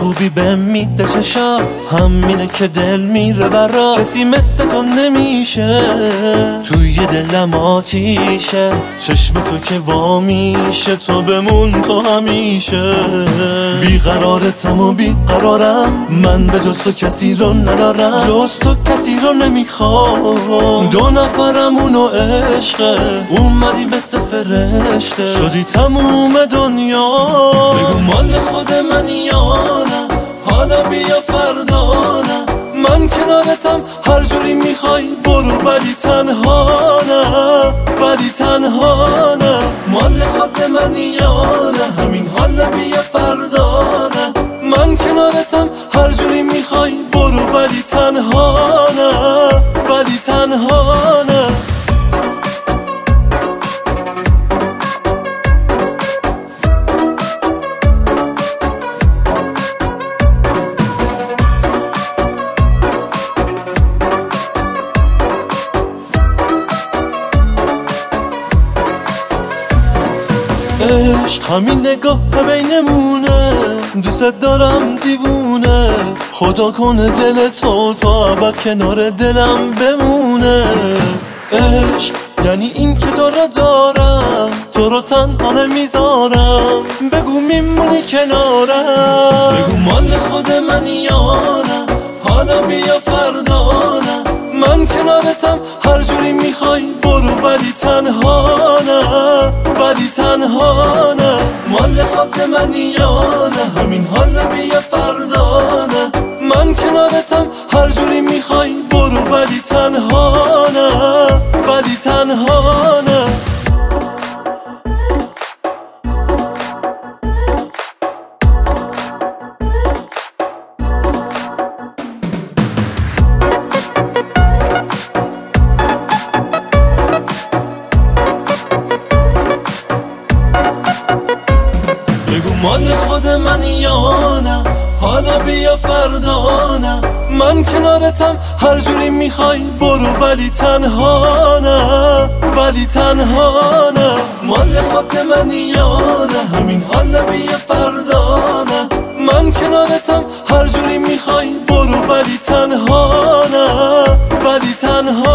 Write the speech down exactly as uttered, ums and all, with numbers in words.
خوبی به میده چشم، همینه که دل میره برا. کسی مثل تو نمیشه، توی دلم آتیشه، چشم تو که وامیشه، تو بمون تو همیشه. بیقرارتم و بیقرارم، من به جز تو کسی رو ندارم، جز تو کسی رو نمیخوام. دو نفرمون و عشقه، اومدی مثل فرشته، شدی تموم دنیا. بگو مال خود منی یا نه، حالا بیا فردا نه. من کنارتم هر جوری میخوای برو، ولی تنها نه، ولی تنها نه. مال خود منی یا نه، همین حالا بیا فردا نه. من کنارتم هر جوری میخوای برو، ولی تنها نه، ولی تنها نه. عشق همین نگاه بینمونه، دوست دارم دیوونه، خدا کنه دل تو تا ابد کنار دلم بمونه. عشق یعنی این که تو رو دارم، تو رو تنها نمیذارم، بگو میمونی کنارم. بگو مال خود منی یا نه، حالا بیا فردا نه. من کنارتم هر جوری میخوای برو، ولی تنها نه، ولی تنها نه. مال خود منی یا نه، همین حالا بیا فردا نه. من کنارتم هر جوری میخوای برو، ولی تنها نه، ولی تنها نه. مال خود منی یا نه، حالا بیا فردا نه. من کنارتم هر جوری میخوای برو، ولی تنها نه، ولی تنها نه. مال خود منی یا نه، همین حالا بیا فردا نه. من کنارتم هر جوری میخوای برو، ولی تنها نه، ولی تنها